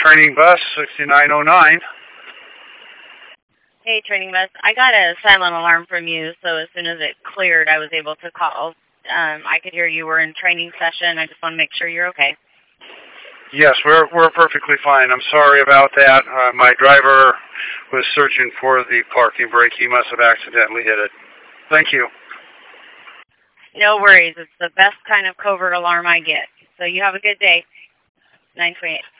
Training bus 6909. Hey, training bus. I got a silent alarm from you, so as soon as it cleared, I was able to call. I could hear you were in training session. I just want to make sure you're okay. Yes, we're perfectly fine. I'm sorry about that. My driver was searching for the parking brake. He must have accidentally hit it. Thank you. No worries. It's the best kind of covert alarm I get. So you have a good day. 928.